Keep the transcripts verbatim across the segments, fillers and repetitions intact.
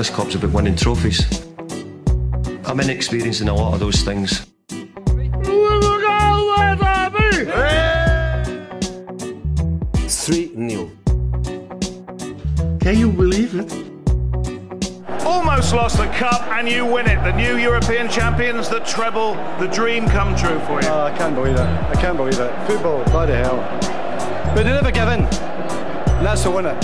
this club's about winning trophies. I'm inexperienced in a lot of those things. three nil. Can you believe it? Almost lost the cup and you win it. The new European champions, the treble, the dream come true for you. Oh, I can't believe it. I can't believe it. Football, bloody hell. But they never give in. And that's the winner.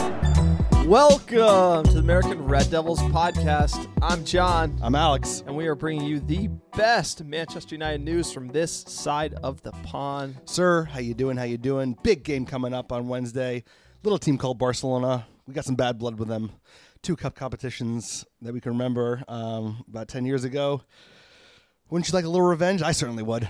Welcome to the American Red Devils podcast. I'm John. I'm Alex. And we are bringing you the best Manchester United news from this side of the pond. Sir, how you doing? How you doing? Big game coming up on Wednesday. Little team called Barcelona. We got some bad blood with them. Two cup competitions that we can remember um, about ten years ago. Wouldn't you like a little revenge? I certainly would.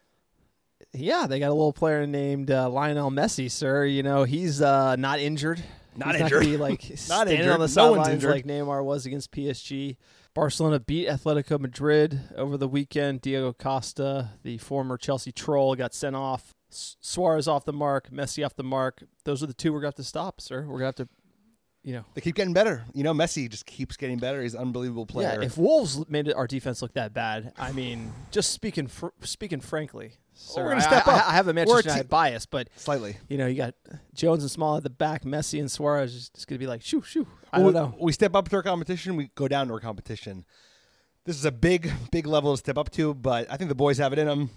Yeah, they got a little player named uh, Lionel Messi, sir. You know, he's uh, not injured. Not he's injured. Not, gonna be, like, not standing injured. on the No one's sidelines injured. like Neymar was against P S G. Barcelona beat Atletico Madrid over the weekend. Diego Costa, the former Chelsea troll, got sent off. Suarez off the mark. Messi off the mark. Those are the two we're going to have to stop, sir. We're going to have to, you know. They keep getting better. You know, Messi just keeps getting better. He's an unbelievable player. Yeah, if Wolves made our defense look that bad, I mean, just speaking fr- speaking frankly, sir, we're gonna I, step I, up. I have a We're Manchester a te- United bias, but Slightly. you know, you got Jones and Small at the back, Messi and Suarez is just going to be like, shoo, shoo. I Well, don't we, know. We step up to our competition. We go down to our competition. This is a big, big level to step up to, but I think the boys have it in them.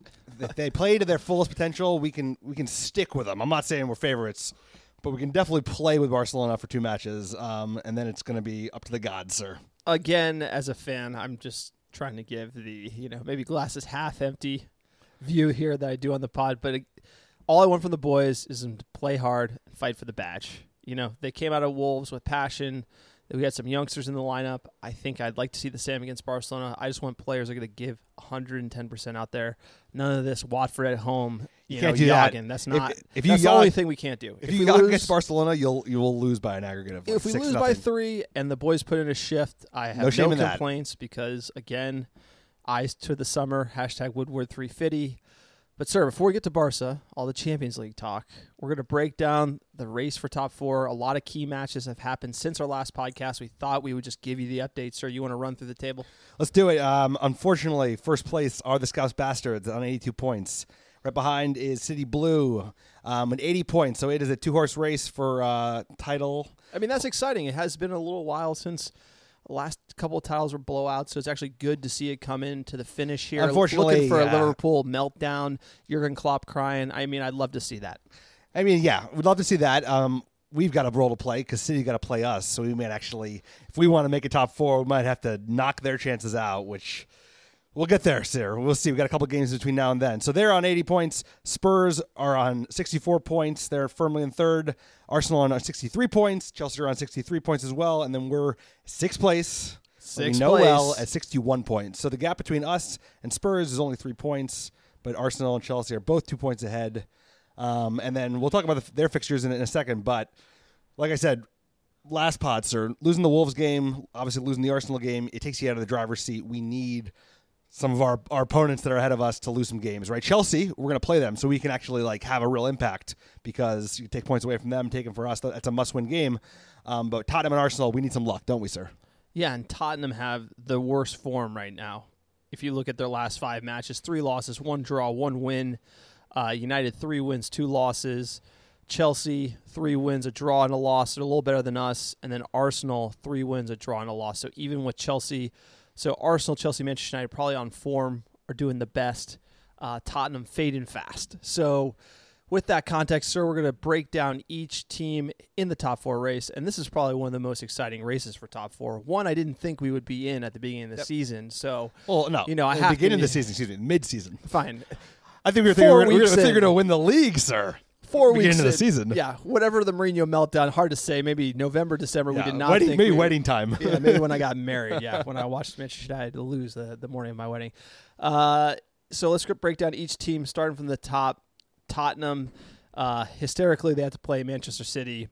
If they play to their fullest potential, we can we can stick with them. I'm not saying we're favorites, but we can definitely play with Barcelona for two matches, um, and then it's going to be up to the gods, sir. Again, as a fan, I'm just trying to give the, you know, maybe glasses half empty view here that I do on the pod, but it, all I want from the boys is them to play hard and fight for the badge. You know, they came out of Wolves with passion. We had some youngsters in the lineup. I think I'd like to see the same against Barcelona. I just want players that are going to give one hundred ten percent out there. None of this Watford at home, you, You know, can't do that. yogging. That's not. If, if you that's yog, the only thing we can't do. If, if you we yog lose, against Barcelona, you'll you will lose by an aggregate of like if we six lose nothing. by three and the boys put in a shift, I have No no, shame in that. complaints because again, eyes to the summer. Hashtag Woodward three fifty. But, sir, before we get to Barca, all the Champions League talk, we're going to break down the race for top four. A lot of key matches have happened since our last podcast. We thought we would just give you the update. Sir, you want to run through the table? Let's do it. Um, unfortunately, first place are the Scouse Bastards on eighty-two points. Right behind is City Blue um, with eighty points. So it is a two-horse race for uh, title. I mean, that's exciting. It has been a little while since the last couple of titles were blowouts, so it's actually good to see it come into the finish here. Unfortunately, looking for yeah. a Liverpool meltdown, Jurgen Klopp crying. I mean, I'd love to see that. I mean, yeah, we'd love to see that. Um, we've got a role to play because City got to play us. So we might actually, if we want to make a top four, we might have to knock their chances out, which we'll get there, sir. We'll see. We got a couple games between now and then. So they're on eighty points. Spurs are on sixty-four points. They're firmly in third. Arsenal on sixty-three points. Chelsea are on sixty-three points as well. And then we're sixth place. Sixth we know place. well at sixty-one points. So the gap between us and Spurs is only three points, but Arsenal and Chelsea are both two points ahead. Um, and then we'll talk about the, their fixtures in, in a second. But like I said, last pod, sir, losing the Wolves game, obviously losing the Arsenal game, it takes you out of the driver's seat. We need some of our, our opponents that are ahead of us to lose some games, right? Chelsea, we're going to play them so we can actually like have a real impact because you take points away from them, take them for us. That's a must-win game. Um, but Tottenham and Arsenal, we need some luck, don't we, sir? Yeah, and Tottenham have the worst form right now. If you look at their last five matches, three losses, one draw, one win. Uh, United, three wins, two losses. Chelsea, three wins, a draw, and a loss. They're a little better than us. And then Arsenal, three wins, a draw, and a loss. So even with Chelsea, so Arsenal, Chelsea, Manchester United probably on form are doing the best. Uh, Tottenham fading fast. So with that context, sir, we're going to break down each team in the top four race, and this is probably one of the most exciting races for top four. One I didn't think we would be in at the beginning of the Yep. season, so Well, no, you know, I at have the beginning to, of the season, excuse me, mid-season. Fine, I think we were Four thinking we were, we were weeks going in. to win the league, sir. four Beginning weeks of the in. season. Yeah, whatever the Mourinho meltdown, hard to say. Maybe November, December, Yeah, we did not wedding, think maybe we, wedding time. Yeah, maybe when I got married. Yeah, when I watched Manchester United lose the, the morning of my wedding. Uh, so let's break down each team, starting from the top. Tottenham, uh, hysterically, they have to play Manchester City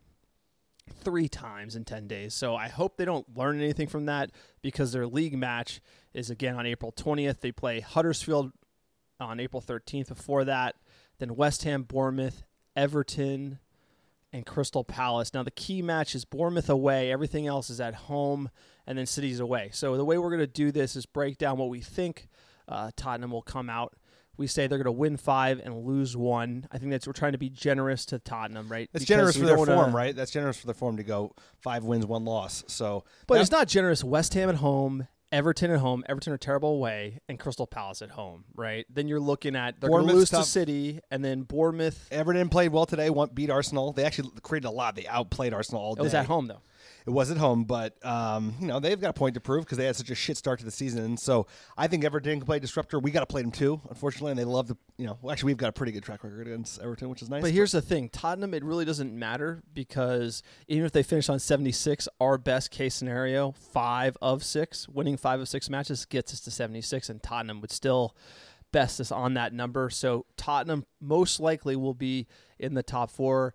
three times in ten days. So I hope they don't learn anything from that because their league match is, again, on April twentieth. They play Huddersfield on April thirteenth. Before that, then West Ham, Bournemouth, Everton, and Crystal Palace. Now, the key match is Bournemouth away. Everything else is at home, and then City's away. So the way we're going to do this is break down what we think uh, Tottenham will come out. We say they're going to win five and lose one. I think that's we're trying to be generous to Tottenham, right? That's Because generous we for their don't form, wanna- right? That's generous for their form to go five wins, one loss. So, But that- it's not generous. West Ham at home, Everton at home. Everton are terrible away, and Crystal Palace at home, right? Then you're looking at they're going to Bournemouth's lose to tough. City, and then Bournemouth. Everton played well today. Won, beat Arsenal. They actually created a lot. They outplayed Arsenal all day. It was at home though. It was at home, but um, you know they've got a point to prove because they had such a shit start to the season. So I think Everton can play disruptor. We got to play them too, unfortunately, and they love to. You know, well, actually we've got a pretty good track record against Everton, which is nice. But here's the thing, Tottenham, it really doesn't matter because even if they finish on seventy-six, our best case scenario, five of six, winning five of six matches gets us to seventy-six, and Tottenham would still best us on that number. So Tottenham most likely will be in the top four,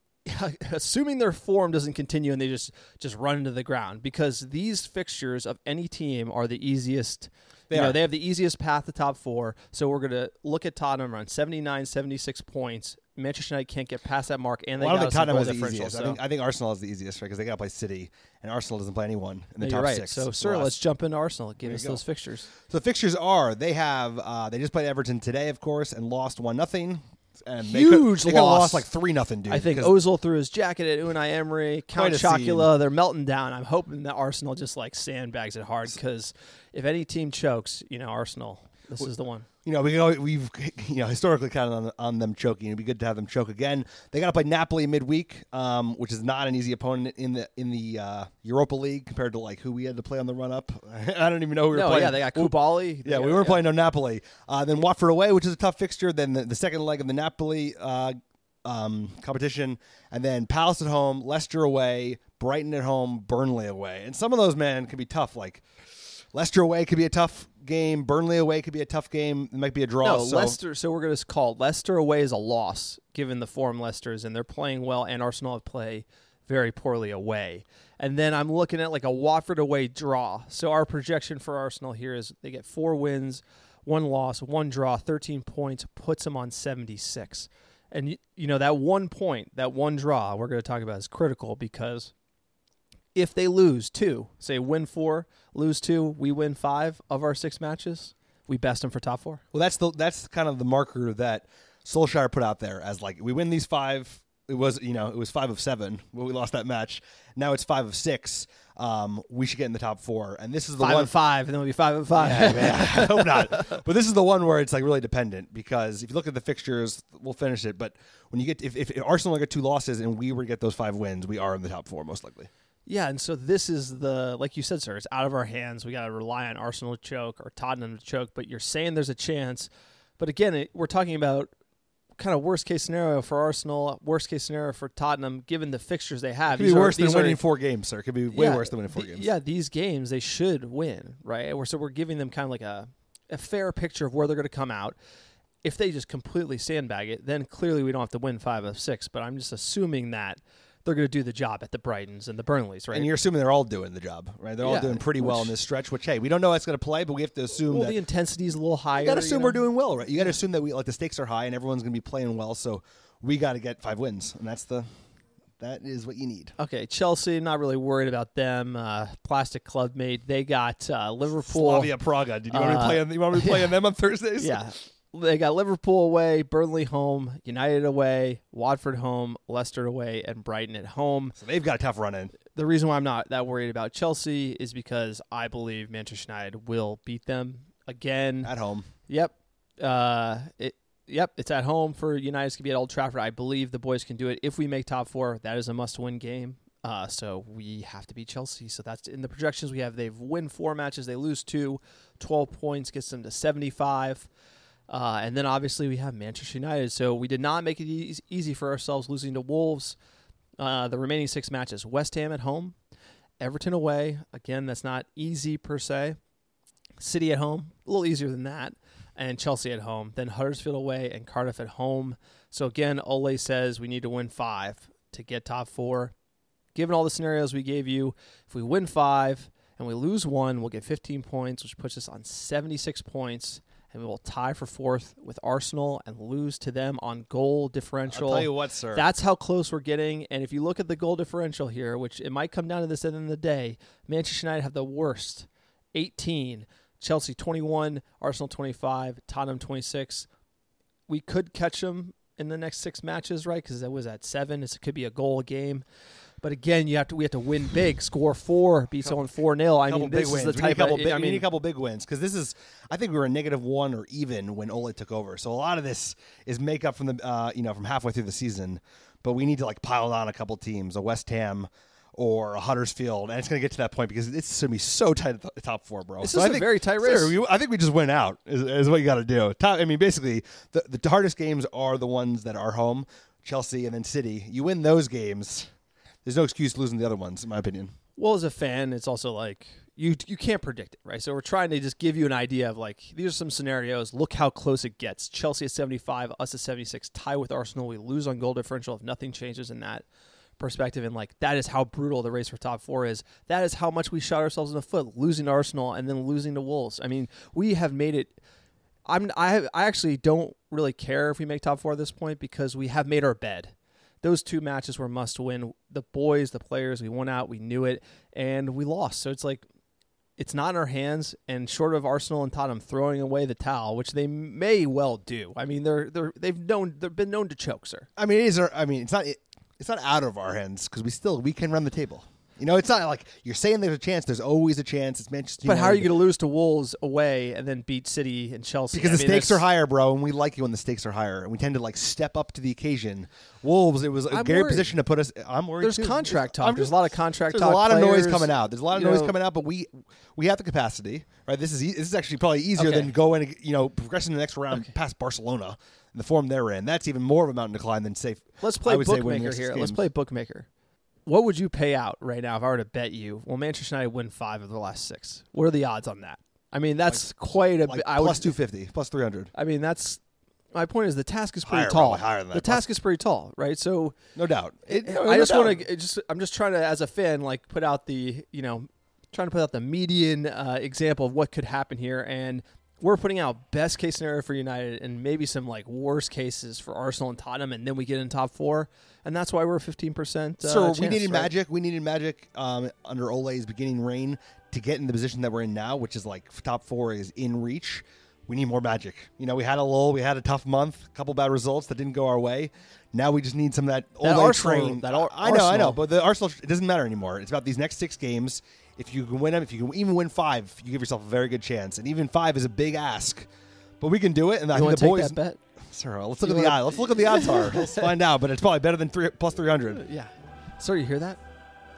assuming their form doesn't continue and they just, just run into the ground, because these fixtures of any team are the easiest. They you know, are. they have the easiest path to top four. So we're going to look at Tottenham around seventy-nine, seventy-six points. Manchester United can't get past that mark, and they well, I don't got think us in Tottenham goal was the differential, easiest. so- I think I think Arsenal is the easiest, right? Because they got to play City, and Arsenal doesn't play anyone in the No, top you're right. six. So, sir, for us. let's jump into Arsenal. Give There us you go. those fixtures. So the fixtures are they have uh, they just played Everton today, of course, and lost one nothing. And they Huge could, they could have loss. lost like three nothing, dude. I think 'cause Ozil threw his jacket at Unai Emery, Count Quite a scene. Chocula. They're melting down. I'm hoping that Arsenal just like sandbags it hard, because if any team chokes, you know, Arsenal, this is the one. You know, we can always, we've you know historically counted on, on them choking. It'd be good to have them choke again. They got to play Napoli midweek, um, which is not an easy opponent in the in the uh, Europa League compared to like who we had to play on the run up. I don't even know who we were No, playing. yeah, they got Koulibaly. Yeah, we weren't playing no Napoli. Uh, then Watford away, which is a tough fixture. Then the, the second leg of the Napoli uh, um, competition, and then Palace at home, Leicester away, Brighton at home, Burnley away. And some of those, man, could be tough. Like Leicester away could be a tough game. Burnley away could be a tough game. It might be a draw. No, so. Leicester. So we're going to call Leicester away is a loss, given the form Leicester is in. They're playing well, and Arsenal have play very poorly away. And then I'm looking at like a Watford away draw. So our projection for Arsenal here is they get four wins, one loss, one draw, thirteen points, puts them on seventy-six. And, you- you know, that one point, that one draw we're going to talk about is critical, because if they lose two, say win four, lose two, we win five of our six matches, we best them for top four. Well, that's the that's kind of the marker that Solskjaer put out there as like we win these five. It was you know it was five of seven when we lost that match. Now it's five of six. Um, we should get in the top four, and this is the Five one. and five, and then we'll be five and five. Yeah, man, I hope not. But this is the one where it's like really dependent, because if you look at the fixtures, we'll finish it. But when you get if, if Arsenal get two losses and we were to get those five wins, we are in the top four most likely. Yeah, and so this is the, like you said, sir, it's out of our hands. We got to rely on Arsenal to choke or Tottenham to choke, but you're saying there's a chance. But again, it, we're talking about kind of worst case scenario for Arsenal, worst case scenario for Tottenham, given the fixtures they have. It could be These are- worse than these are- winning four games, sir. It could be way Yeah, worse than winning four th- games. Yeah, these games they should win, right? We're, so we're giving them kind of like a, a fair picture of where they're going to come out. If they just completely sandbag it, then clearly we don't have to win five of six. But I'm just assuming that they're going to do the job at the Brightons and the Burnleys, right? And you're assuming they're all doing the job, right? They're all Yeah, doing pretty well which- in this stretch. Which hey, we don't know how it's going to play, but we have to assume well, that the intensity is a little higher. you got to assume you we're know? doing well, right? You got to assume that we like the stakes are high and everyone's going to be playing well. So we got to get five wins, and that's the that is what you need. Okay, Chelsea, not really worried about them. Uh, Plastic Club mate, they got uh, Liverpool. Slavia Praga. Did you want me to Uh, play? On, you want me to play on them on Thursdays? Yeah. They got Liverpool away, Burnley home, United away, Watford home, Leicester away, and Brighton at home. So they've got a tough run in. The reason why I'm not that worried about Chelsea is because I believe Manchester United will beat them again. At home. Yep. Uh, it, yep, it's at home for United to be at Old Trafford. I believe the boys can do it. If we make top four, that is a must-win game. Uh, so we have to beat Chelsea. So that's in the projections we have. They've win four matches. They lose two. twelve points gets them to seventy-five. Uh, and then obviously we have Manchester United. So we did not make it e- easy for ourselves losing to Wolves. Uh, the remaining six matches: West Ham at home, Everton away. Again, that's not easy per se. City at home, a little easier than that, and Chelsea at home. Then Huddersfield away and Cardiff at home. So again, Ole says we need to win five to get top four. Given all the scenarios we gave you, if we win five and we lose one, we'll get fifteen points, which puts us on seventy-six points. and we will tie for fourth with Arsenal and lose to them on goal differential. I'll tell you what, sir. That's how close we're getting. And if you look at the goal differential here, which it might come down to this at the end of the day, Manchester United have the worst, eighteen. Chelsea twenty-one, Arsenal twenty-five, Tottenham twenty-six. We could catch them in the next six matches, right? Because that was at seven. It could be a goal a game. But again, you have to we have to win big, score four, beat someone four nil. I mean, this is the we need a type couple of. big, I we mean, need a couple big wins because this is. I think we were a negative one or even when Ole took over. So a lot of this is make up from the uh, you know from halfway through the season. But we need to like pile on a couple teams, a West Ham or a Huddersfield, and it's going to get to that point because it's going to be so tight at the top four, bro. This so is I a think, very tight race. Sir, we, I think we just win out is, is what you got to do. Top, I mean, basically, the, the hardest games are the ones that are home, Chelsea and then City. You win those games, there's no excuse losing the other ones, in my opinion. Well, as a fan, it's also like you you can't predict it, right? So we're trying to just give you an idea of like these are some scenarios. Look how close it gets. Chelsea at seventy-five, us at seventy-six, tie with Arsenal. We lose on goal differential if nothing changes in that perspective, and like that is how brutal the race for top four is. That is how much we shot ourselves in the foot, losing to Arsenal and then losing to Wolves. I mean, we have made it. I'm I have, I actually don't really care if we make top four at this point because we have made our bed. Those two matches were must win. The boys, the players, we went out, we knew it, and we lost. So it's like it's not in our hands. And short of Arsenal and Tottenham throwing away the towel, which they may well do. I mean, they're they're they've known they've been known to choke, sir. I mean, it is. Our, I mean, it's not. It, It's not out of our hands because we still we can run the table. You know, it's not like you're saying there's a chance. There's always a chance. It's Manchester But United. how are you going to lose to Wolves away and then beat City and Chelsea? Because I the mean, stakes that's- are higher, bro, and we like it when the stakes are higher, and we tend to like step up to the occasion. Wolves, it was a I'm great worried. position to put us. I'm worried. There's too. contract talk. I'm There's just- a lot of contract There's talk. a lot of noise Players, coming out. There's a lot of you noise know- coming out, but we we have the capacity, right? This is e- this is actually probably easier Okay. than going, you know, progressing to the next round Okay. past Barcelona in the form they're in. That's even more of a mountain decline than safe. Let's play I would say winning bookmaker the next here. six Let's games. play bookmaker. What would you pay out right now if I were to bet you? Well, Manchester United win five of the last six. What are the odds on that? I mean, that's quite a Like bit. I plus would, two fifty, plus three hundred. I mean, that's my point. Is the task is pretty Higher, tall. probably higher than that. The Plus- task is pretty tall, right? So No doubt. It, no, I no just doubt. want to just. I'm just trying to, as a fan, like put out the you know, trying to put out the median uh, example of what could happen here, and we're putting out best case scenario for United and maybe some like worst cases for Arsenal and Tottenham, and then we get in top four, and that's why we're fifteen percent. Uh, So chance, we needed right? magic. We needed magic um, under Ole's beginning reign to get in the position that we're in now, which is like top four is in reach. We need more magic. You know, we had a lull. We had a tough month, a couple bad results that didn't go our way. Now we just need some of that That Ole Arsenal- train. that Ar- I know, I know, Arsenal. but the Arsenal, it doesn't matter anymore. It's about these next six games. If you can win them, if you can even win five, you give yourself a very good chance. And even five is a big ask, but we can do it. And I You think want the to take boys. that bet? Sir, let's look You at the wanna- odds. Let's look at the odds are. Let's find out. But it's probably better than three plus three hundred. Yeah, sir, you hear that?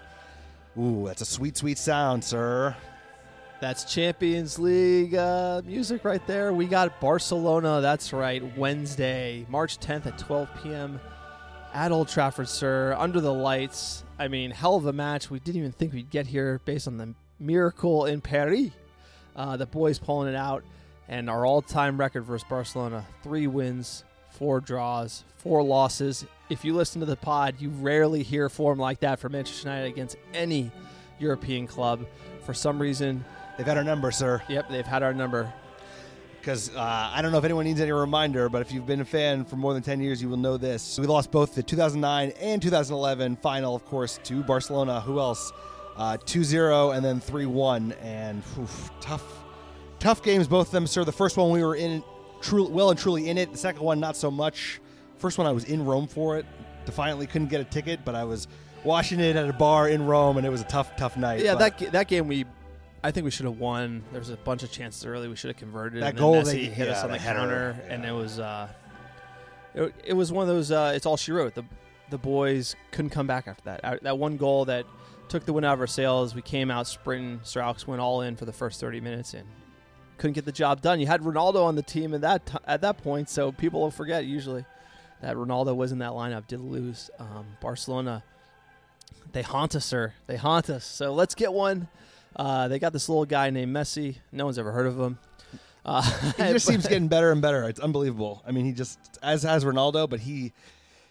Ooh, that's a sweet, sweet sound, sir. That's Champions League uh, music right there. We got Barcelona. That's right, Wednesday, March tenth at twelve p.m. at Old Trafford, sir, under the lights. I mean, hell of a match. We didn't even think we'd get here based on the miracle in Paris. Uh, the boys pulling it out, and our all-time record versus Barcelona: three wins, four draws, four losses. If you listen to the pod, you rarely hear form like that for Manchester United against any European club. For some reason, They've had our number, sir. yep, they've had our number. Because uh, I don't know if anyone needs any reminder, but if you've been a fan for more than ten years, you will know this. We lost both the two thousand nine and two thousand eleven final, of course, to Barcelona. Who else? Uh, two zero and then three one. And oof, tough, tough games, both of them, sir. The first one we were in, truly, well and truly in it. The second one, not so much. First one, I was in Rome for it. Defiantly couldn't get a ticket, but I was watching it at a bar in Rome, and it was a tough, tough night. Yeah, But that ga- that game we, I think we should have won. There was a bunch of chances early we should have converted. That and goal then they- Messi hit us yeah, on the the header, counter, yeah. and it was uh, it, it was one of those. Uh, it's all she wrote. The the boys couldn't come back after that. Uh, That one goal that took the wind out of our sails. We came out sprinting. Sir Alex went all in for the first thirty minutes and couldn't get the job done. You had Ronaldo on the team at that t- at that point, so people will forget usually that Ronaldo was in that lineup. Did lose. Um, Barcelona. They haunt us, sir. They haunt us. So let's get one. Uh, they got this little guy named Messi. No one's ever heard of him. Uh, He just seems getting better and better. It's unbelievable. I mean, he just as has Ronaldo, but he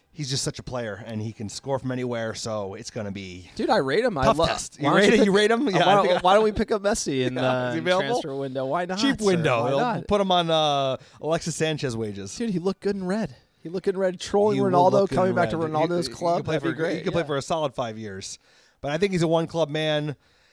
he's just such a player, and he can score from anywhere. So it's going to be dude. I rate him. tough I lo- test. You why don't rate, pick- you rate him? Yeah. why, I think I- why don't we pick up Messi in Yeah, uh, is he available? transfer window? Why not? cheap sir? window. Why They'll not? put him on uh, Alexis Sanchez wages. Dude, he looked good in red. He looked good in red. Trolling He will Ronaldo, look good coming in back to red. Ronaldo's He- he club. could play That'd for be great. He could yeah. play for a solid five years, but I think he's a one club man.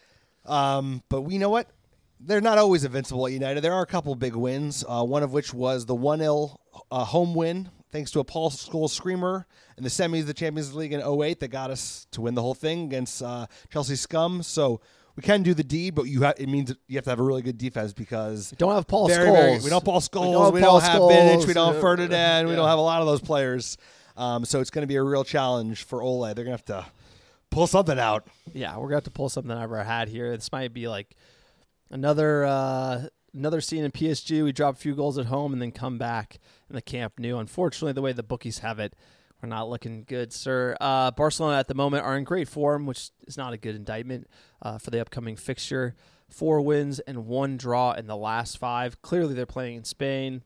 Um, but we know what? They're not always invincible at United. There are a couple big wins. Uh, one of which was the one nil uh, home win, thanks to a Paul Scholes screamer in the semis of the Champions League in oh eight that got us to win the whole thing against uh, Chelsea scum. So we can do the deed, but you ha- it means you have to have a really good defense because Don't have Paul very, Scholes. very- we don't have Paul Scholes. We Paul don't have Scholes. Vidic. We don't have Yeah. Ferdinand. We Yeah. don't have a lot of those players. Um, so it's going to be a real challenge for Ole. They're going to have to pull something out. Yeah, we're gonna have to pull something I've ever had here. This might be like another uh, another scene in P S G. We drop a few goals at home and then come back in the Camp Nou. Unfortunately, the way the bookies have it, we're not looking good, sir. Uh, Barcelona at the moment are in great form, which is not a good indictment uh, for the upcoming fixture. Four wins and one draw in the last five. Clearly, they're playing in Spain.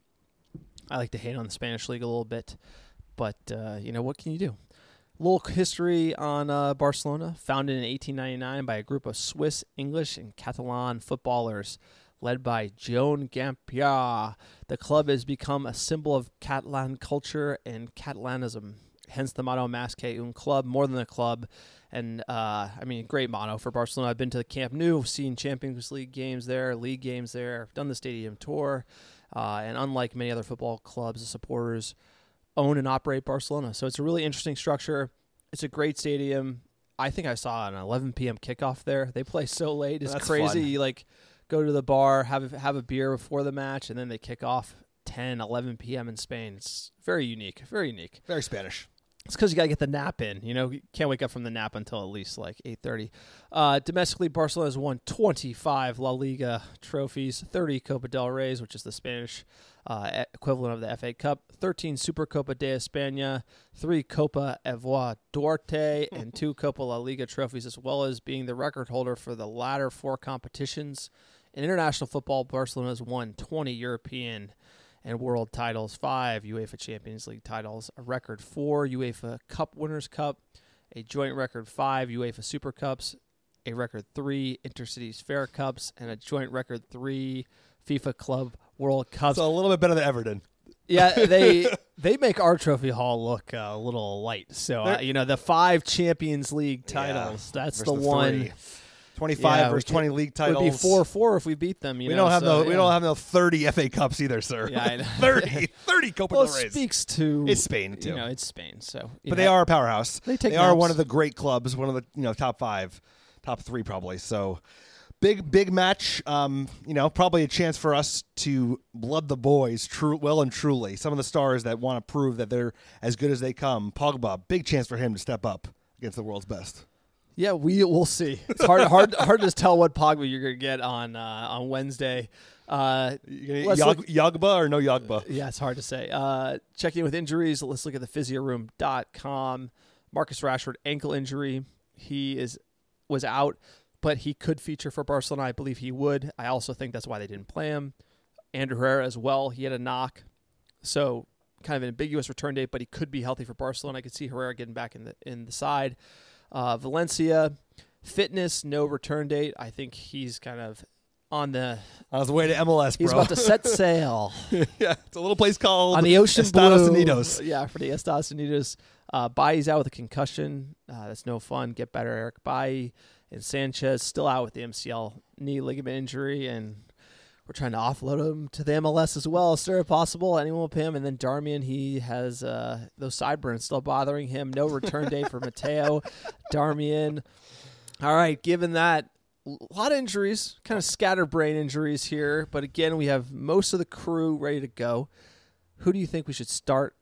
I like to hate on the Spanish league a little bit, but uh, you know what can you do? Little history on uh, Barcelona, founded in eighteen ninety-nine by a group of Swiss, English, and Catalan footballers led by Joan Gampier. The club has become a symbol of Catalan culture and Catalanism, hence the motto Más que un club, more than a club. And, uh, I mean, great motto for Barcelona. I've been to the Camp Nou, seen Champions League games there, league games there, done the stadium tour. Uh, and unlike many other football clubs, the supporters own and operate Barcelona. So it's a really interesting structure. It's a great stadium. I think I saw an eleven p.m. kickoff there. They play so late. It's That's crazy. fun. You like go to the bar, have a, have a beer before the match, and then they kick off ten, eleven p.m. in Spain. It's very unique. Very unique. Very Spanish. It's because you got to get the nap in. You know, you can't wake up from the nap until at least like eight thirty. Uh, domestically, Barcelona has won twenty-five La Liga trophies, thirty Copa del Reyes, which is the Spanish uh, equivalent of the F A Cup, thirteen Supercopa de España, three Copa Evoa Duarte, and two Copa La Liga trophies, as well as being the record holder for the latter four competitions. In international football, Barcelona has won twenty European and world titles, five UEFA Champions League titles, a record four UEFA Cup Winners' Cup, a joint record five UEFA Super Cups, a record three Intercities Fair Cups, and a joint record three FIFA Club World Cups. So a little bit better than Everton. Yeah, they they make our trophy haul look uh, a little light. So uh, you know the five Champions League titles. Yeah, that's versus the, the one. three. twenty-five Yeah, versus we twenty could- league It titles. would be four four if we beat them. You We know, don't have so, no. We yeah. don't have no thirty F A Cups either, sir. Yeah, I know. thirty, thirty Copa Well, del it Reyes. speaks to It's Spain, too. You know, it's Spain. So, you But know, they are a powerhouse. They take They are naps. one of the great clubs, one of the you know top five, top three probably. So big big match. Um, you know, probably a chance for us to blood the boys, true well and truly. Some of the stars that want to prove that they're as good as they come. Pogba, big chance for him to step up against the world's best. Yeah, we we'll see. It's hard hard hard to tell what Pogba you're gonna get on uh, on Wednesday. Uh, You let's gonna look- Yog- Yogba or no Yogba? yeah, it's hard to say. Uh, checking in with injuries. Let's look at the physio room dot com. Marcus Rashford ankle injury. He is was out, but he could feature for Barcelona. I believe he would. I also think that's why they didn't play him. Andrew Herrera as well. He had a knock, so kind of an ambiguous return date, but he could be healthy for Barcelona. I could see Herrera getting back in the in the side. Uh, Valencia, fitness, no return date. I think he's kind of on the. On his way to M L S, bro. He's about to set sail yeah, it's a little place called on the ocean Estados blue. Unidos. Yeah, for the Estados Unidos. Uh, Bailly's out with a concussion. Uh, that's no fun. Get better, Eric Bailly. And Sanchez still out with the M C L knee ligament injury, and we're trying to offload him to the M L S as well, sir, if possible. Anyone with him. And then Darmian, he has uh, those sideburns still bothering him. No return date for Mateo. Darmian. All right, given that, a lot of injuries, kind of scatterbrain injuries here. But again, we have most of the crew ready to go. Who do you think we should start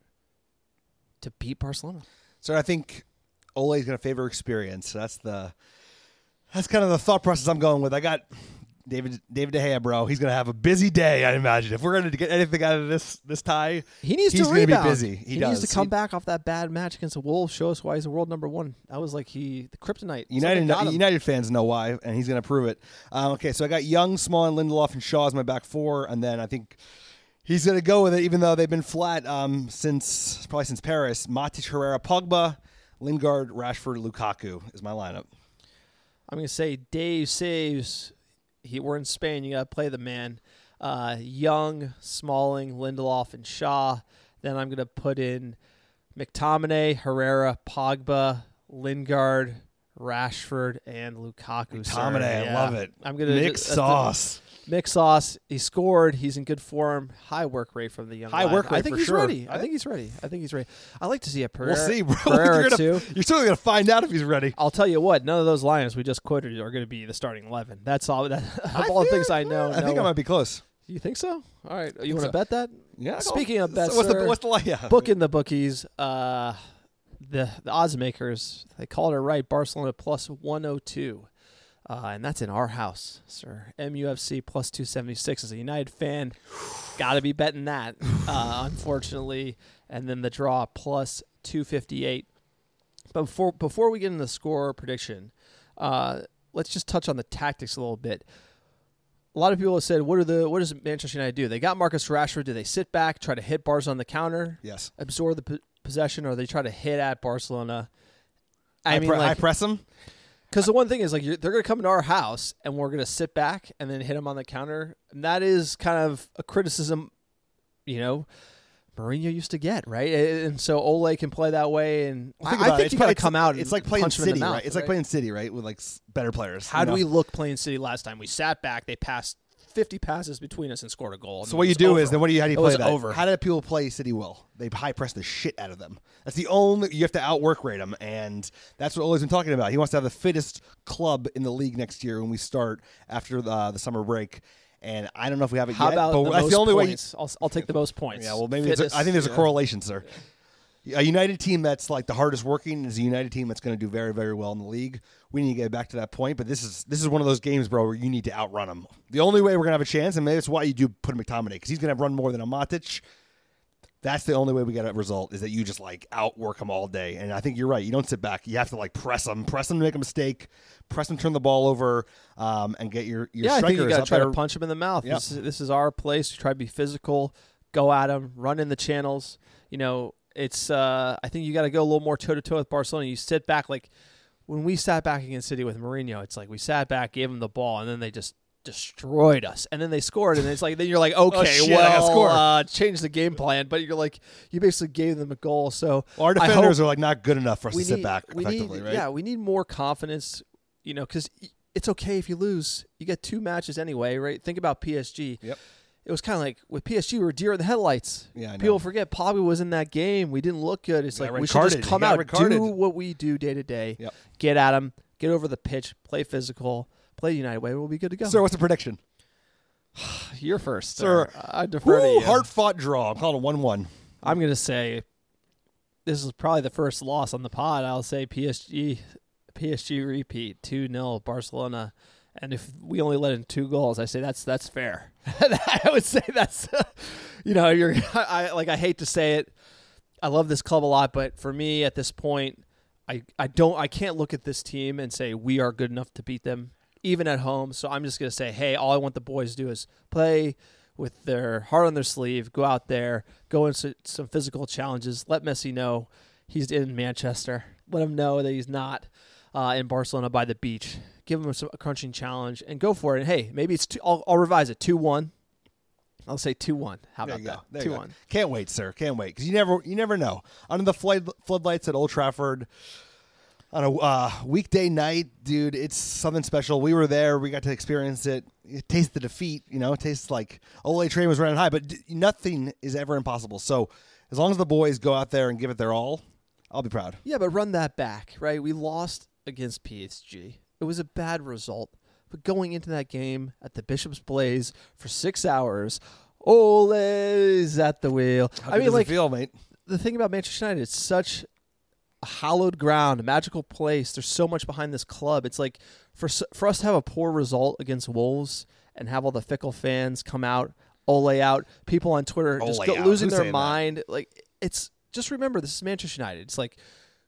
to beat Barcelona? So I think Ole is going to favor experience. So that's the that's kind of the thought process I'm going with. I got David David De Gea, bro. He's going to have a busy day, I imagine. If we're going to get anything out of this this tie, He needs he's to gonna rebound. be busy. He, He, does. needs to come He- back off that bad match against the Wolves. Show us why he's the world number one. That was like he the kryptonite. United Something got him. United fans know why, and he's going to prove it. Um, okay, so I got Young, Small, and Lindelof and Shaw as my back four, and then I think He's going to go with it, even though they've been flat um, since probably since Paris. Matic, Herrera, Pogba, Lingard, Rashford, Lukaku is my lineup. I'm going to say Dave saves. He, we're in Spain. You got to play the man. Uh, Young, Smalling, Lindelof, and Shaw. Then I'm going to put in McTominay, Herrera, Pogba, Lingard, Rashford, and Lukaku. McTominay, yeah. I love it. I'm gonna mix just, sauce. Mix sauce. He scored. He's in good form. High work rate from the young. High lad. work rate I think for he's sure. ready. I think he's ready. I think he's ready. I like to see a Pereira. We'll see, bro. Pereira you're, gonna, too. you're certainly going to find out if he's ready. I'll tell you what. None of those lineups we just quoted are going to be the starting eleven. That's all. That, of all the things I know. I think no, I might be close. You think so? All right. You want to so. bet that? Yeah. Speaking of bets, so what's sir, the what's the line? Yeah. booking the bookies. Uh, the the odds makers, they called it right. Barcelona plus one oh two. Uh, and that's in our house, sir. M U F C plus two seventy-six. As a United fan, got to be betting that, uh, unfortunately. And then the draw plus two fifty-eight. But before before we get into the score prediction, uh, let's just touch on the tactics a little bit. A lot of people have said, "What are the what does Manchester United do? They got Marcus Rashford. Do they sit back, try to hit Barca on the counter, Yes. absorb the p- possession, or they try to hit at Barcelona?" I, I mean, pre- like, I press him. because the one thing is, like, you're, they're going to come into our house, and we're going to sit back and then hit them on the counter. And that is kind of a criticism, you know, Mourinho used to get, right? And so Ole can play that way. And Well, think I, I about think it. you got to It's- come out. It's and like playing punch 'em in the City, mouth, right? It's like playing City, right? With like s- better players. How you do know? we look playing City last time? We sat back. They passed fifty passes between us and scored a goal. So what you do is then what do you how do you It play was that? over. How do people play City well? They high press the shit out of them. That's the only you have to outwork rate them, and that's what Ole's been talking about. He wants to have the fittest club in the league next year when we start after the, the summer break. And I don't know if we have it How yet. about but the that's most the only points? I'll, I'll take the most points. way. Yeah, well, maybe it's a, Fitness, I think there's a yeah. correlation, sir. A United team that's like the hardest working is a United team that's going to do very, very well in the league. We need to get back to that point, but this is this is one of those games, bro, where you need to outrun them. The only way we're going to have a chance, and maybe that's why you do put McTominay, because he's going to run more than a Matic. That's the only way we get a result, is that you just like outwork them all day. And I think you're right. You don't sit back. You have to like press them, press them to make a mistake, press them, turn the ball over, um, and get your your Yeah, I strikers think you got to up try there. to punch him in the mouth. Yep. This, is, this is our place. Try to be physical, go at him, run in the channels. You know, it's. Uh, I think you got to go a little more toe to toe with Barcelona. You sit back like when we sat back against City with Mourinho. It's like we sat back, gave them the ball, and then they just destroyed us. And then they scored, and it's like then you're like, okay, Oh, shit, I gotta well, score. uh, change the game plan. But you're like, you basically gave them a goal. So Well, our I defenders hope- are like not good enough for us we to sit need, back we effectively, need, right? Yeah, we need more confidence, you know, because it's okay if you lose. You get two matches anyway, right? Think about P S G. Yep. It was kind of like with P S G, we were deer in the headlights. Yeah, I know. People forget Pogba was in that game. We didn't look good. It's You like got we should red-carded. just You come got out, red-carded. do what we do day to day, Yep. get at them, get over the pitch, play physical, play the United way. We'll be good to go. Sir, what's the prediction? You're first, Sir, sir. I defer to you. Hard fought draw. I'm calling it one one. I'm going to say this is probably the first loss on the pod. I'll say P S G P S G repeat two nil Barcelona. And if we only let in two goals, I say that's that's fair. I would say that's you know, you're I like I hate to say it. I love this club a lot, but for me at this point, I, I don't I can't look at this team and say we are good enough to beat them even at home. So I'm just going to say, hey, all I want the boys to do is play with their heart on their sleeve, go out there, go into some physical challenges. Let Messi know he's in Manchester. Let him know that he's not uh, in Barcelona by the beach. Give him some, a crunching challenge and go for it. And hey, maybe it's two, I'll, I'll revise it two one. I'll say two one. How There about you go. that? There you two go. one. Can't wait, sir. Can't wait, because you never you never know. Under the flood, floodlights at Old Trafford on a uh, weekday night, dude, it's something special. We were there. We got to experience it. It tastes the defeat. You know, it tastes like Ole train was running high, but d- nothing is ever impossible. So as long as the boys go out there and give it their all, I'll be proud. Yeah, but run that back, right? We lost against P S G. It was a bad result. But going into that game at the Bishop's Blaze for six hours, Ole's at the wheel. How I good mean, does like, it feel, mate? the thing about Manchester United, it's such a hallowed ground, a magical place. There's so much behind this club. It's like for s- for us to have a poor result against Wolves and have all the fickle fans come out, Ole out, people on Twitter just Ole go, out. losing Who's their saying that? mind. Like it's just remember, this is Manchester United. It's like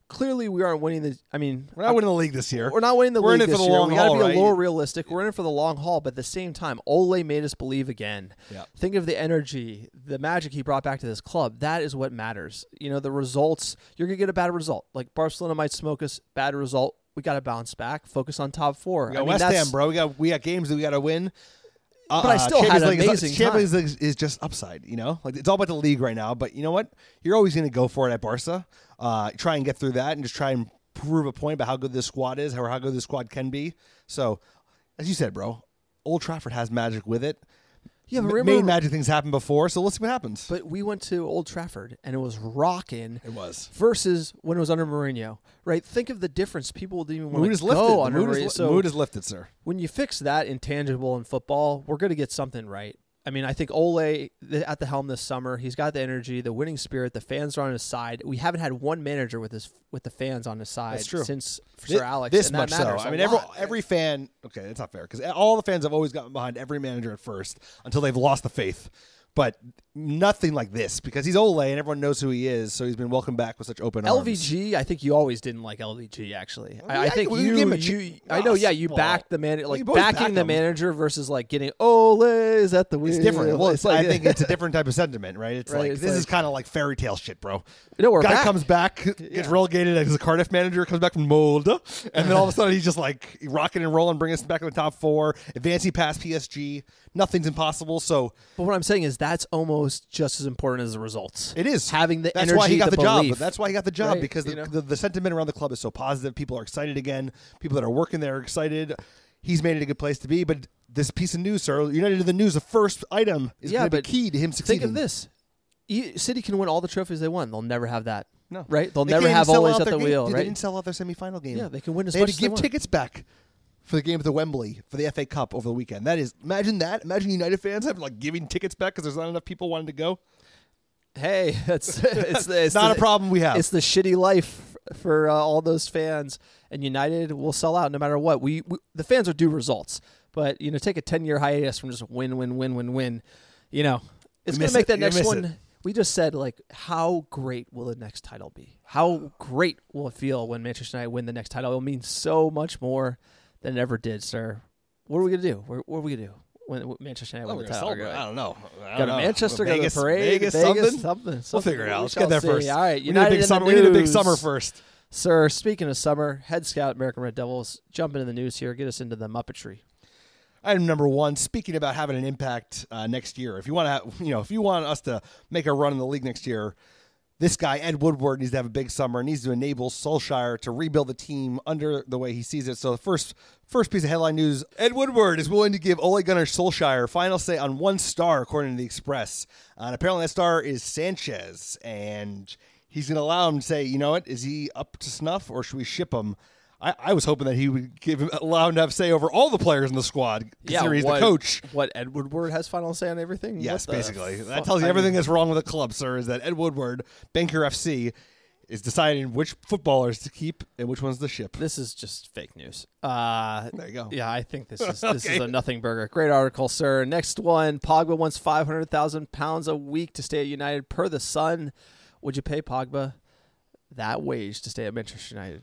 clearly we aren't winning the. I mean, We're not winning the league this year. We're not winning the We're in league it for this the year. long We got to haul, be a right? little realistic. We're in it for the long haul, but at the same time, Ole made us believe again. Yeah. Think of the energy, the magic he brought back to this club. That is what matters. You know, the results. You're gonna get a bad result. Like Barcelona might smoke us. Bad result. We got to bounce back. Focus on top four. We got I mean, West that's- Ham, bro. We got we got games that we got to win. Uh, But I still had Champions an League is- amazing Champions time. League is just upside, you know? Like it's all about the league right now, but you know what? You're always going to go for it at Barca. Uh, try and get through that and just try and prove a point about how good this squad is or how good this squad can be. So, as you said, bro, Old Trafford has magic with it. Yeah, but M- remember- made magic things happen before, so let's see what happens. But we went to Old Trafford and it was rocking. It was. Versus when it was under Mourinho, right? Think of the difference. People didn't even want Mood to is go lifted. The under mood, Mourinho. is, So mood is lifted, sir. when you fix that intangible in football, we're going to get something right. I mean, I think Ole th- at the helm this summer, he's got the energy, the winning spirit, the fans are on his side. We haven't had one manager with his with the fans on his side That's true. since Thi- Sir Alex. This and much that so. matters I a mean, every, lot. every fan. Okay, that's not fair because all the fans have always gotten behind every manager at first until they've lost the faith. But nothing like this because he's Ole and everyone knows who he is, so he's been welcomed back with such open L arms. V G, I think you always didn't like L V G. Actually, I, I yeah, think we you, gave him a ch- you I know, yeah, you Well, backed the manager, like we both backed backing the him. manager versus like getting Ole is at the wheel. It's different. Well, It's I like- think it's a different type of sentiment, right? It's Right, like it's this is like- kind of like fairy tale shit, bro. You know, we're Guy back. comes back, gets relegated as a Cardiff manager, comes back from Molde, and then all of a sudden he's just like rocking and rolling, bringing us back to the top four, advancing past P S G. Nothing's impossible. So But what I'm saying is that's almost just as important as the results. it is having the That's energy, why he got the, job. belief. That's why he got the job Right, because the, you know? the, the sentiment around the club is so positive. People are excited again. People that are working there are excited. He's made it a good place to be. But this piece of news, sir, United in the news, the first item is Yeah, going to be but key to him succeeding. Think of this: E- City can win all the trophies they won. They'll never have that. No, right? They'll They never can't have even sell always out at their the game. wheel. Dude, Right? They didn't sell out their semifinal game. Yeah, they can win as They had much to as they give want. tickets back for the game at the Wembley for the F A Cup over the weekend. That is, imagine that. Imagine United fans having like giving tickets back because there's not enough people wanting to go. Hey, it's it's, the, it's not the, a problem we have. It's the shitty life for uh, all those fans, and United will sell out no matter what. We, we the fans are due results, but you know, take a ten year hiatus from just win, win, win, win, win. You know, it's We going miss to make it. that You're next miss one. it. We just said like, how great will the next title be? How great will it feel when Manchester United win the next title? It'll mean so much more than it ever did, sir. What are we gonna do? What, what are we gonna do when when Manchester United Oh, win we're the gonna title? celebrate. I don't know. I Go don't to know. Manchester, Vegas, go to the parade, Vegas, Vegas, something. something, We'll something. figure it out. We Let's shall get there see. first. All right, we need a United big in the summer. We need a big news. summer first. Sir, speaking of summer, head scout American Red Devils, jump into the news here. Get us into the Muppetry. Item number one. Speaking about having an impact uh, next year, if you want to, have, you know, if you want us to make a run in the league next year, this guy Ed Woodward needs to have a big summer. Needs to enable Solskjaer to rebuild the team under the way he sees it. So the first first piece of headline news: Ed Woodward is willing to give Ole Gunnar Solskjaer final say on one star, according to the Express. Uh, and apparently that star is Sanchez, and he's going to allow him to say, you know what, is he up to snuff, or should we ship him? I, I was hoping that he would give him, allow him to have say over all the players in the squad, considering he's what, the coach. What Ed Woodward has final say on everything? Yes, What the basically. That fuck? tells you I everything mean, that's wrong with the club, sir, is that Ed Woodward, Banker F C, is deciding which footballers to keep and which ones to ship. This is just fake news. Uh, There you go. Yeah, I think this is this Okay. is a nothing burger. Great article, sir. Next one: Pogba wants five hundred thousand pounds a week to stay at United per the Sun. Would you pay Pogba that wage to stay at Manchester United?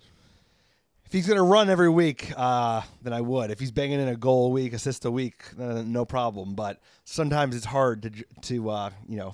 If he's going to run every week, uh, then I would. If he's banging in a goal a week, assist a week, uh, no problem. But sometimes it's hard to, to uh, you know,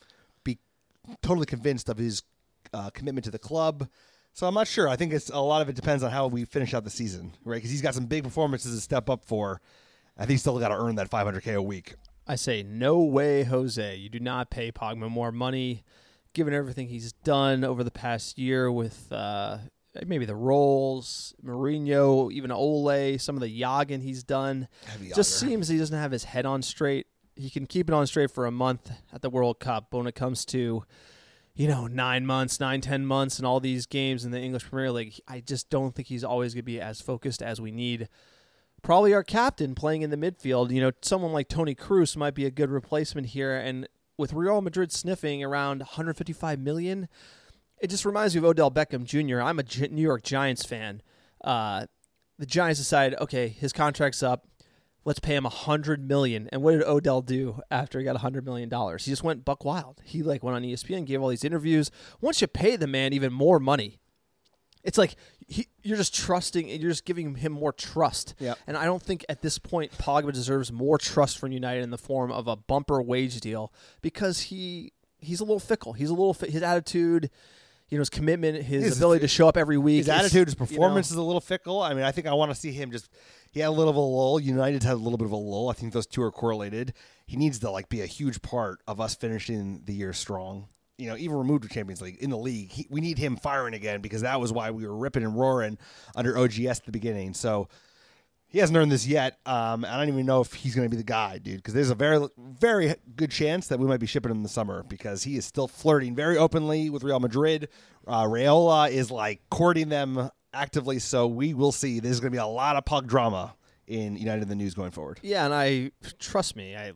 be totally convinced of his uh, commitment to the club. So I'm not sure. I think it's a lot of it depends on how we finish out the season, right? Because he's got some big performances to step up for. I think he's still got to earn that five hundred K a week. I say no way, Jose. You do not pay Pogba more money, given everything he's done over the past year with uh, maybe the roles, Mourinho, even Ole, some of the Yagen he's done. Heavy Just Yager. seems he doesn't have his head on straight. He can keep it on straight for a month at the World Cup, but when it comes to, you know, nine months, nine, ten months, and all these games in the English Premier League, I just don't think he's always going to be as focused as we need. Probably our captain playing in the midfield. You know, someone like Toni Kroos might be a good replacement here. And with Real Madrid sniffing around one hundred fifty-five million dollars, it just reminds me of Odell Beckham Junior I'm a G- New York Giants fan. Uh, the Giants decided, okay, his contract's up. Let's pay him one hundred million dollars. And what did Odell do after he got one hundred million dollars? He just went buck wild. He like went on E S P N, gave all these interviews. Once you pay the man even more money, It's like he, you're just trusting, you're just giving him more trust. Yeah. And I don't think at this point Pogba deserves more trust from United in the form of a bumper wage deal because he he's a little fickle. He's a little fi- his attitude, you know, his commitment, his, His- ability to show up every week. His is, attitude, his you know, performance is a little fickle. I mean, I think I want to see him just. He had a little of a lull. United had a little bit of a lull. I think those two are correlated. He needs to like be a huge part of us finishing the year strong. You know, even removed with Champions League in the league, he, we need him firing again because that was why we were ripping and roaring under O G S at the beginning. So he hasn't earned this yet. Um, I don't even know if he's going to be the guy, dude, because there's a very, very good chance that we might be shipping him in the summer because he is still flirting very openly with Real Madrid. Uh, Raiola is like courting them actively, so we will see. There's going to be a lot of Pug drama in United in the News going forward. Yeah, and I trust me, I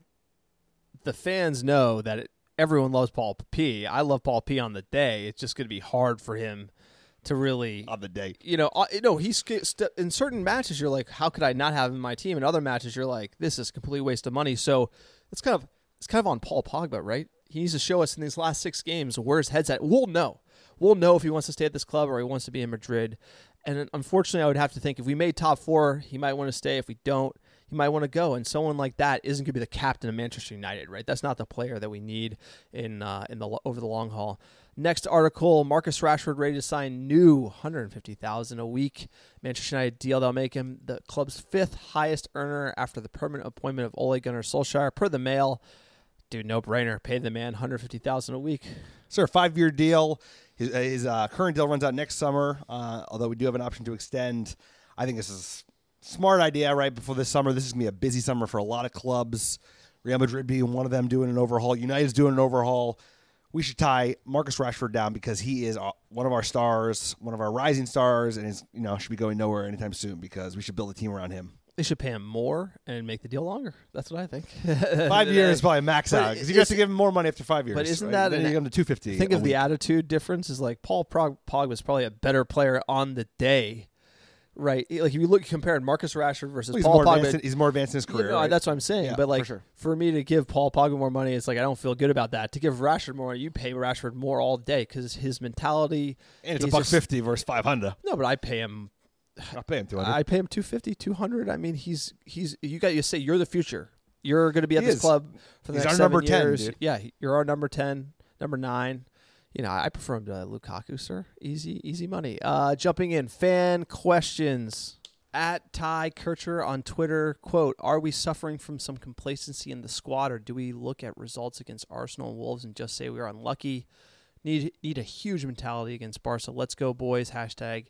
the fans know that it, everyone loves Paul P. I love Paul P. on the day. It's just going to be hard for him to really On the day. You know, uh, no, he's st- in certain matches you're like, how could I not have him in my team? In other matches you're like, this is a complete waste of money. So it's kind of it's kind of on Paul Pogba, right? He needs to show us in these last six games where his head's at. We'll know. We'll know if he wants to stay at this club or he wants to be in Madrid. And unfortunately, I would have to think if we made top four, he might want to stay. If we don't, he might want to go. And someone like that isn't going to be the captain of Manchester United, right? That's not the player that we need in uh, in the over the long haul. Next article: Marcus Rashford ready to sign new one hundred fifty thousand dollars a week Manchester United deal that'll make him the club's fifth highest earner after the permanent appointment of Ole Gunnar Solskjaer. Per the Mail, dude, no brainer. Pay the man one hundred fifty thousand dollars a week. Sir, five-year deal. His, his uh, current deal runs out next summer, uh, although we do have an option to extend. I think this is a smart idea right before this summer. This is going to be a busy summer for a lot of clubs. Real Madrid being one of them doing an overhaul. United's doing an overhaul. We should tie Marcus Rashford down because he is one of our stars, one of our rising stars, and is, you know, should be going nowhere anytime soon because we should build a team around him. They should pay him more and make the deal longer. That's what I think. Five years is probably max out because you got to give him more money after five years. But isn't right? that then an, you go to two fifty? Think of the attitude difference. Is like Paul Pogba was probably a better player on the day, right? Like if you look comparing Marcus Rashford versus well, he's Paul more Pogba, advanced in, he's more advanced in his career. You know, right? That's what I'm saying. Yeah, but like for, sure. for me to give Paul Pogba more money, it's like I don't feel good about that. To give Rashford more money, you pay Rashford more all day because his mentality. And it's a buck just, fifty versus five hundred. No, but I pay him. I'll pay him two hundred. I pay him two fifty, two hundred. I mean, he's he's you got to say you're the future. You're going to be at He this is. club for the He's next our seven number ten, years. dude. Yeah, you're our number ten, number nine. You know, I prefer him to Lukaku, sir. Easy, easy money. Uh, jumping in, fan questions. At Ty Kircher on Twitter, quote, are we suffering from some complacency in the squad, or do we look at results against Arsenal and Wolves and just say we are unlucky? Need need a huge mentality against Barca. Let's go, boys. Hashtag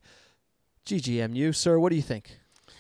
G G M U. Sir, what do you think?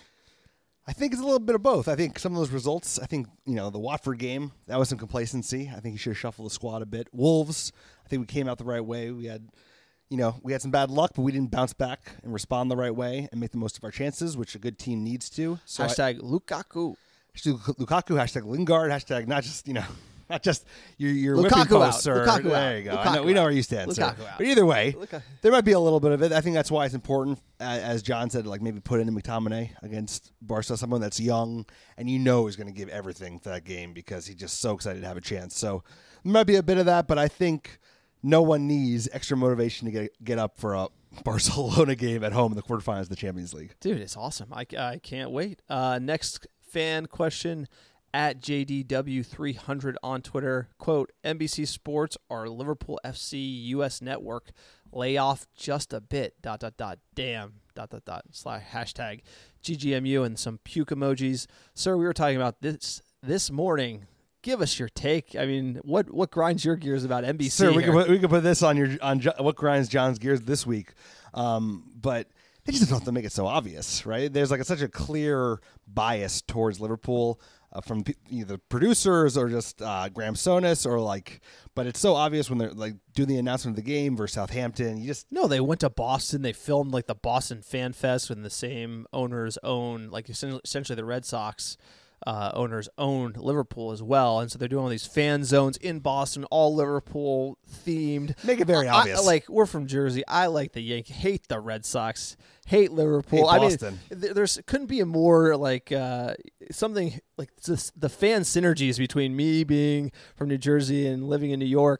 I think it's a little bit of both. I think some of those results, I think, you know, the Watford game, that was some complacency. I think he should have shuffled the squad a bit. Wolves, I think we came out the right way. We had, you know, we had some bad luck, but we didn't bounce back and respond the right way and make the most of our chances, which a good team needs to. So hashtag I, Lukaku. Hashtag Lukaku, hashtag Lingard, hashtag not just, you know, not just your, your Lukaku whipping post, out. sir. Lukaku there out. you go. Lukaku I know, we know out. where you stand, sir. Lukaku out. But either way, Lukaku. there might be a little bit of it. I think that's why it's important, uh, as John said, like maybe put in a McTominay against Barca, someone that's young and you know is going to give everything for that game because he's just so excited to have a chance. So there might be a bit of that, but I think no one needs extra motivation to get get up for a Barcelona game at home in the quarterfinals of the Champions League. Dude, it's awesome. I, I can't wait. Uh, next fan question. At J D W three hundred on Twitter, quote, N B C Sports or Liverpool F C U S Network lay off just a bit, dot, dot, dot, damn, dot, dot, dot, slash hashtag G G M U and some puke emojis. Sir, we were talking about this this morning. Give us your take. I mean, what what grinds your gears about N B C? Sir, we here? can put, we can put this on your on jo- what grinds John's gears this week. Um, but they just don't have to make it so obvious, right? There's like a, such a clear bias towards Liverpool. Uh, from p- either producers or just uh, Graham Souness or like, but it's so obvious when they're like doing the announcement of the game versus Southampton. You just No, they went to Boston. They filmed like the Boston Fan Fest when the same owners own, like essentially the Red Sox uh, owners owned Liverpool as well. And so they're doing all these fan zones in Boston, all Liverpool themed. make it very I- obvious. I, like, we're from Jersey. I like the Yankees. Hate the Red Sox. Hate Liverpool. Hate I Boston. mean, th- there's couldn't be a more like uh, something like just the fan synergies between me being from New Jersey and living in New York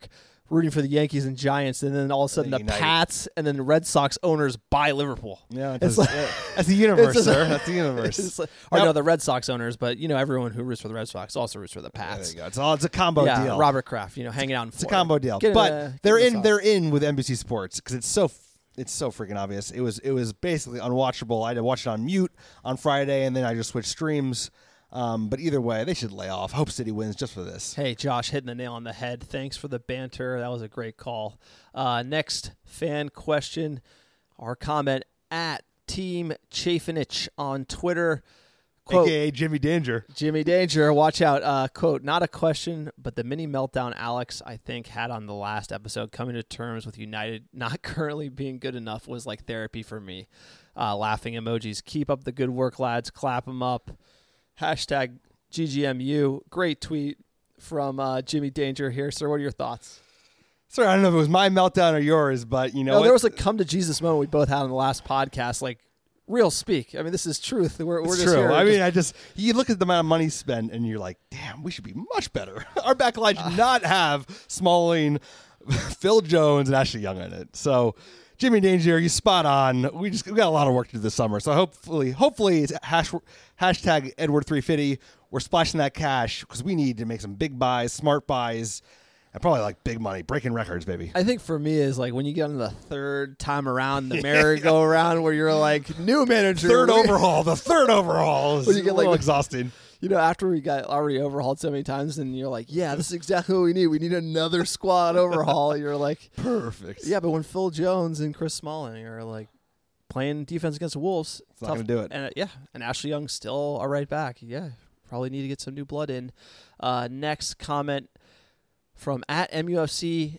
rooting for the Yankees and Giants, and then all of a sudden the United. Pats and then the Red Sox owners buy Liverpool. Yeah, It's it's like- yeah, that's the universe, it's just- sir. That's the universe. It's like, or Now- no, the Red Sox owners, but you know everyone who roots for the Red Sox also roots for the There Pats. you go. It's all it's a combo yeah, deal. Robert Kraft, you know, hanging out in It's a Florida. combo deal, Get in but the- get they're the in. sauce. They're in with N B C Sports because it's so it's so freaking obvious. It was it was basically unwatchable. I had to watch it on mute on Friday, and then I just switched streams. Um, but either way, they should lay off. Hope City wins just for this. Hey, Josh, hitting the nail on the head. Thanks for the banter. That was a great call. Uh, next fan question or comment at Team Chafinich on Twitter. Quote, A K A Jimmy Danger. Jimmy Danger, watch out. Uh, quote, not a question, but the mini meltdown Alex, I think, had on the last episode, coming to terms with United not currently being good enough was like therapy for me. Uh, laughing emojis. Keep up the good work, lads. Clap them up. Hashtag G G M U. Great tweet from uh, Jimmy Danger here. Sir, what are your thoughts? Sorry, I don't know if it was my meltdown or yours, but you know, No, what? there was a come to Jesus moment we both had on the last podcast, like real speak. I mean, this is truth. We're, we're It's just true. here. I just- mean, I just you look at the amount of money spent, and you're like, "Damn, we should be much better." Our back line should not have Smalling, Phil Jones, and Ashley Young in it. So, Jimmy Danger, you spot on. We just we got a lot of work to do this summer. So hopefully, hopefully, it's hash, hashtag Edward three fifty. We're splashing that cash because we need to make some big buys, smart buys, and probably like big money, breaking records, baby. I think for me is like when you get on the third time around the merry-go-round where you're like new manager, Third we- overhaul, the third overhaul is When you get, a little like- exhausting. You know, after we got already overhauled so many times, and you're like, yeah, this is exactly what we need. We need another squad overhaul. You're like, Perfect. yeah, but when Phil Jones and Chris Smalling are like playing defense against the Wolves, It's not gonna do it. And uh, yeah, and Ashley Young still a right back. Yeah, probably need to get some new blood in. Uh, next comment from at M U F C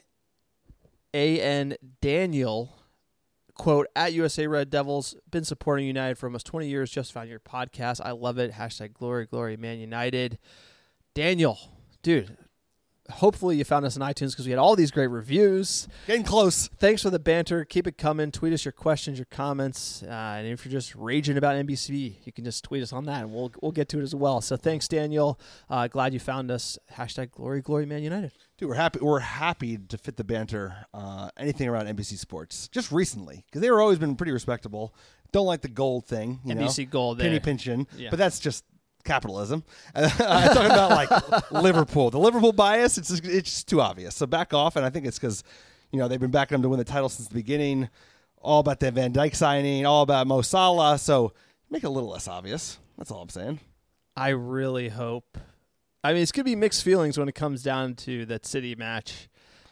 A N Daniel. Quote, at U S A Red Devils, been supporting United for almost twenty years, just found your podcast. I love it. Hashtag glory, glory, Man United. Daniel, dude, hopefully you found us on iTunes because we had all these great reviews. Getting close. Thanks for the banter. Keep it coming. Tweet us your questions, your comments. Uh, and if you're just raging about N B C, you can just tweet us on that, and we'll we'll get to it as well. So thanks, Daniel. Uh, glad you found us. Hashtag glory, glory, Man United. Dude, we're happy. We're happy to fit the banter. Uh, anything around N B C Sports, just recently, because they were always been pretty respectable. Don't like the gold thing, you N B C know? gold penny there. pinching, Yeah. but that's just capitalism. I'm talking about like Liverpool. The Liverpool bias. It's just, it's just too obvious. So back off. And I think it's because you know they've been backing them to win the title since the beginning. All about that Van Dijk signing. All about Mo Salah. So make it a little less obvious. That's all I'm saying. I really hope. I mean, it's going to be mixed feelings when it comes down to that City match.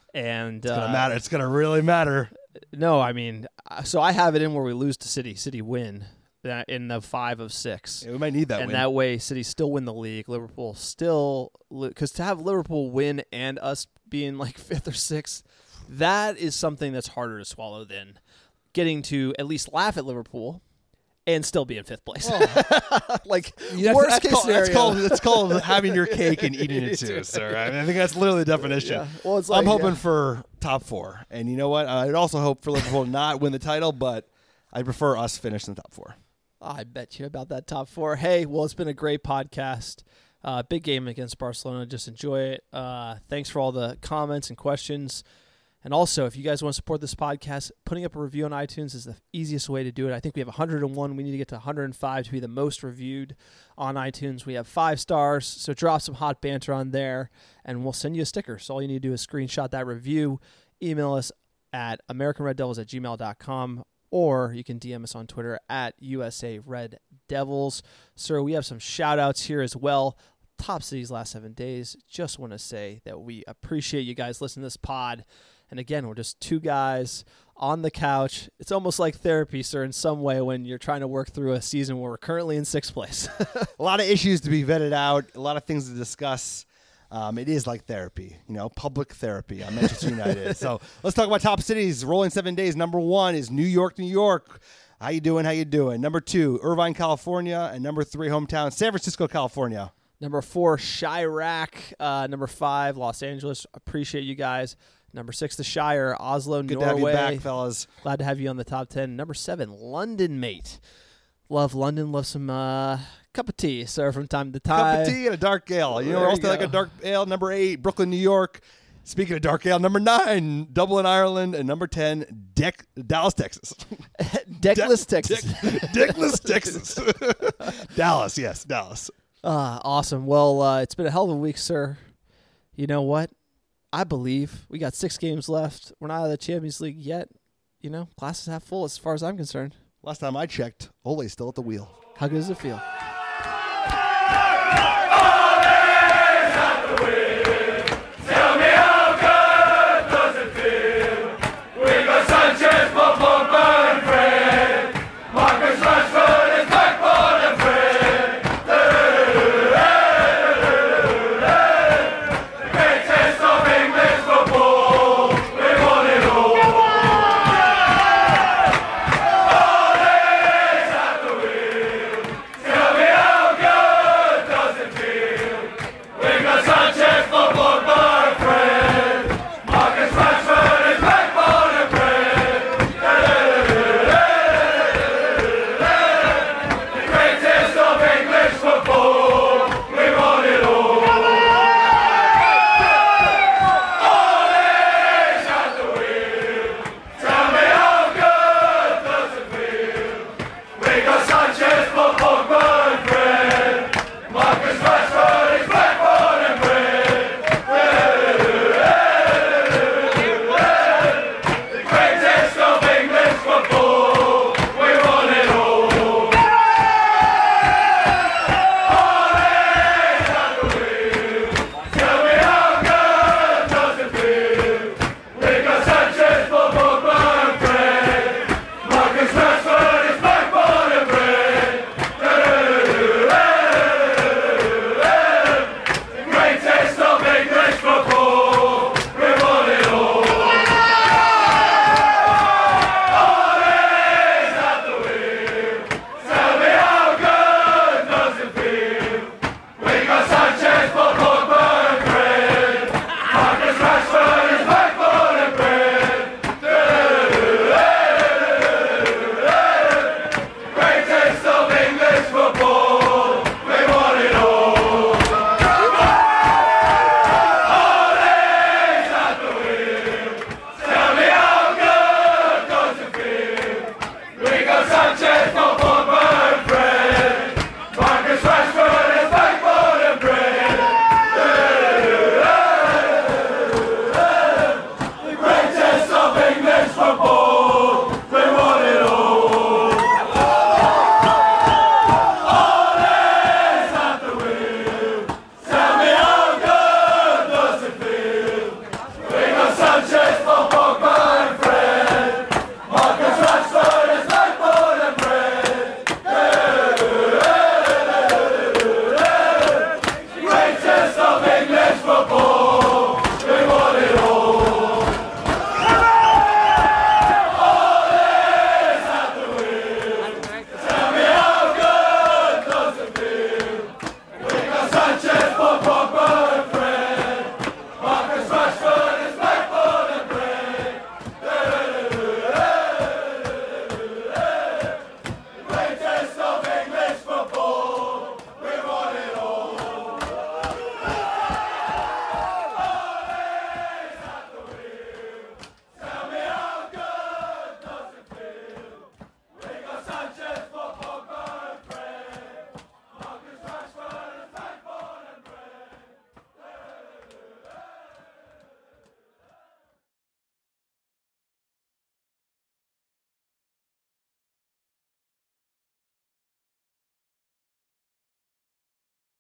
And It's gonna uh, matter. It's gonna really matter. No, I mean, uh, so I have it in where we lose to City, City win that in the five of six. Yeah, we might need that and win. that way, City still win the league. Liverpool still, because to have Liverpool win and us being like fifth or sixth, that is something that's harder to swallow than getting to at least laugh at Liverpool and still be in fifth place. like Yeah, worst that's case called, scenario. That's called, that's called having your cake and eating it too, sir. I, mean, I think that's literally the definition. Yeah. Well, it's I'm like, hoping yeah. for top four. And you know what? I'd also hope for Liverpool to not win the title, but I prefer us finish in the top four. I bet you about that top four. Hey, well, it's been a great podcast. Uh, big game against Barcelona. Just enjoy it. Uh, thanks for all the comments and questions. And also, if you guys want to support this podcast, putting up a review on iTunes is the easiest way to do it. I think we have one hundred one. We need to get to one hundred five to be the most reviewed on iTunes. We have five stars, so drop some hot banter on there, and we'll send you a sticker. So all you need to do is screenshot that review, email us at american red devils at gmail dot com, or you can D M us on Twitter at U S A Red Devils. Sir, we have some shout-outs here as well. Top cities last seven days. Just want to say that we appreciate you guys listening to this pod. And again, we're just two guys on the couch. It's almost like therapy, sir, in some way when you're trying to work through a season where we're currently in sixth place. A lot of issues to be vetted out, a lot of things to discuss. Um, it is like therapy, you know, public therapy on Manchester United. So let's talk about top cities. Rolling seven days. Number one is New York, New York. How you doing? How you doing? Number two, Irvine, California. And number three, hometown, San Francisco, California. Number four, Chirac. Uh, number five, Los Angeles. Appreciate you guys. Number six, the Shire, Oslo, Good Norway. to have you back, fellas. Glad to have you on the top ten. Number seven, London, mate. Love London. Love some uh, cup of tea, sir, from time to time. Cup of tea and a dark ale. You know There where else you they like go. a dark ale? Number eight, Brooklyn, New York. Speaking of Dark Ale, number nine, Dublin, Ireland, and number ten, Deck, Dallas, Texas. Deckless, Texas. Deckless, Texas. Dallas, yes, Dallas. Uh, awesome. Well, uh, it's been a hell of a week, sir. You know what? I believe we got six games left. We're not out of the Champions League yet. You know, glass is half full as far as I'm concerned. Last time I checked, Ole's still at the wheel. How good does it feel?